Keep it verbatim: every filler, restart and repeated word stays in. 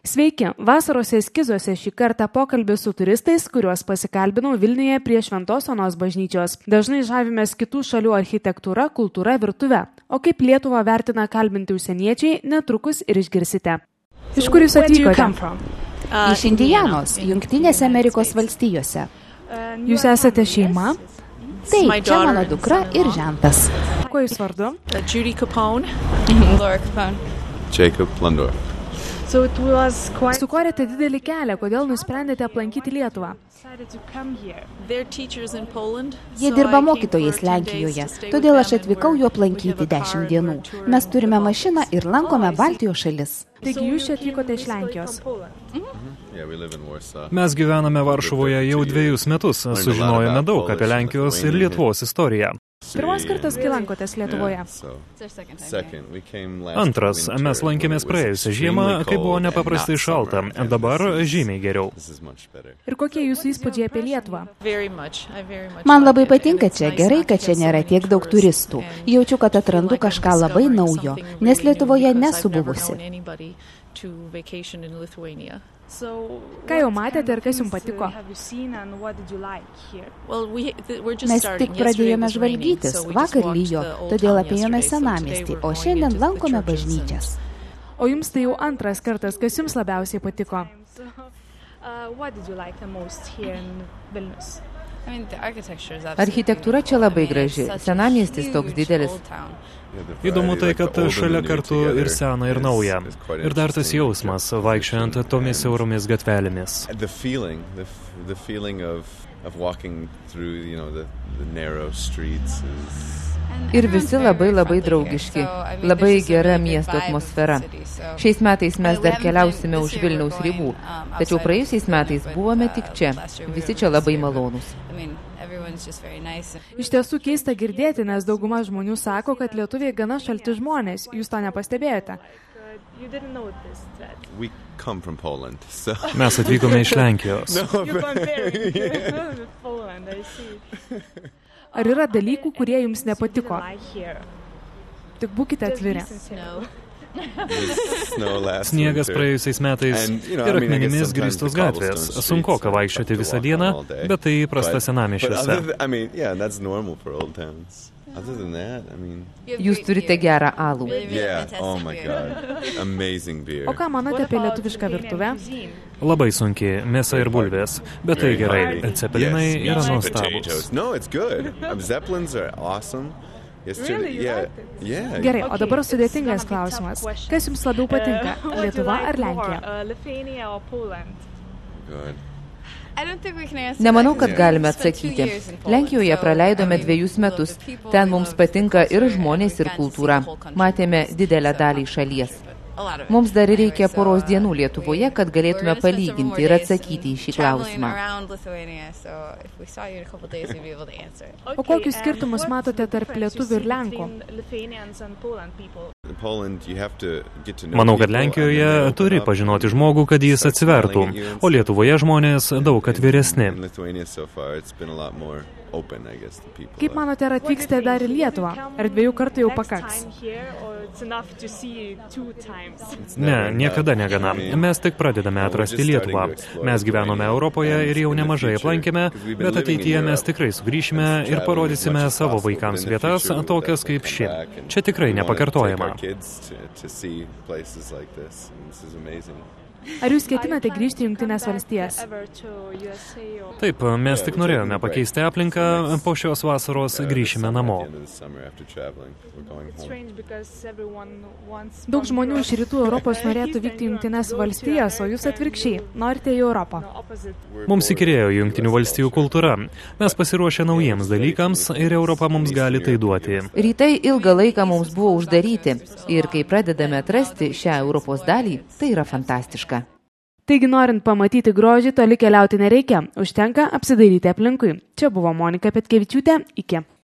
Sveiki, vasaros eskizuose šį kartą pokalbį su turistais, kuriuos pasikalbinau Vilniuje prie Šventos Onos bažnyčios. Dažnai žavimės kitų šalių architektūra, kultūra, virtuve. O kaip Lietuvą vertina kalbinti užsieniečiai, netrukus ir išgirsite. Iš kur jūs atvykote? Iš Indianos, Jungtinėse Amerikos valstijose. Jūs esate šeima? Taip, čia mano dukra ir žentas. Kuo jūs vardu? Judy Capone. Laura Capone. Jacob Plundor. Sukorėte didelį kelią, kodėl nusprendėte aplankyti Lietuvą? Jie dirba mokytojais Lenkijoje, todėl aš atvykau jų aplankyti dešimt dienų. Mes turime mašiną ir lankome Baltijos šalis. Taigi jūs čia atvykote iš Lenkijos. Mes gyvename Varšuvoje jau dviejus metus, sužinojome daug apie Lenkijos ir Lietuvos istoriją. Pirmas kartas, kai lankotės Lietuvoje? Antras, mes lankėmės praėjusią žiemą, kai buvo nepaprastai šalta, dabar žymiai geriau. Ir kokie jūsų įspūdžiai apie Lietuvą? Man labai patinka čia, gerai, kad čia nėra tiek daug turistų. Jaučiu, kad atrandu kažką labai naujo, nes Lietuvoje nesu buvusi. Ką jau matėte ir kas jums patiko? Mes tik pradėjome žvalgytis, vakar lyjo, todėl apėjome senamiestį, o šiandien lankome bažnyčias. O jums tai jau antras kartas, kas jums labiausiai patiko? Architektūra čia labai graži, senamiestis toks didelis. Įdomu tai, kad šalia kartu ir sena ir nauja. Ir dar tas jausmas, vaikščiojant tomis siauromis gatvelėmis. Ir visi labai labai draugiški, labai gera miesto atmosfera. Šiais metais mes dar keliausime už Vilniaus ribų, tačiau praėjusiais metais buvome tik čia, visi čia labai malonūs. Iš tiesų keista girdėti, nes dauguma žmonių sako, kad lietuviai gana šalti žmonės. Jūs to nepastebėjote? Mes atvykome iš Lenkijos. Ar yra dalykų, kurie jums nepatiko? Tik būkite atviri. Sniegas praėjusiais metais ir akmenimis grįstos gatvės. Sunkoka vaikščioti visą dieną, bet tai įprasta senamiesčiuose. Jūs turite gerą alų. O ką manote apie lietuvišką virtuvę? Labai sunkiai, mėsa ir bulvės, bet tai gerai. Cepelinai yra nuostabūs. Gerai, o dabar sudėtingas klausimas. Kas jums labiau patinka, Lietuva ar Lenkija? Nemanau, kad galime atsakyti. Lenkijoje praleidome dviejus metus. Ten mums patinka ir žmonės, ir kultūra. Matėme didelę dalį šalies. Mums dar reikia poros dienų Lietuvoje, kad galėtume palyginti ir atsakyti į šį klausimą. O kokius skirtumus matote tarp lietuvių ir lenkų? Manau, kad Lenkijoje turi pažinoti žmogų, kad jis atsivertų, o Lietuvoje žmonės daug atviresni. Kaip manote, ar atvyksite dar į Lietuvą? Ar dviejų kartų jau pakaks? Ne, niekada negana. Mes tik pradedame atrasti Lietuvą. Mes gyvenome Europoje ir jau nemažai aplankėme, bet ateityje mes tikrai sugrįšime ir parodysime savo vaikams vietas, tokias kaip ši. Čia tikrai nepakartojama. Ar jūs ketinate grįžti į Jungtines valstijas? Taip, mes tik norėjome pakeisti aplinką, po šios vasaros grįšime namo. Daug žmonių iš rytų Europos norėtų vykti į Jungtines valstijas, o jūs atvirkščiai, norite į Europą. Mums įkyrėjo Jungtinių valstijų kultūra. Mes pasiruošę naujiems dalykams ir Europa mums gali tai duoti. Rytai ilgą laiką mums buvo uždaryti ir kai pradedame atrasti šią Europos dalį, tai yra fantastiška. Taigi, norint pamatyti grožį, toli keliauti nereikia, užtenka apsidairyti aplinkui. Čia buvo Monika Petkevičiūtė, iki.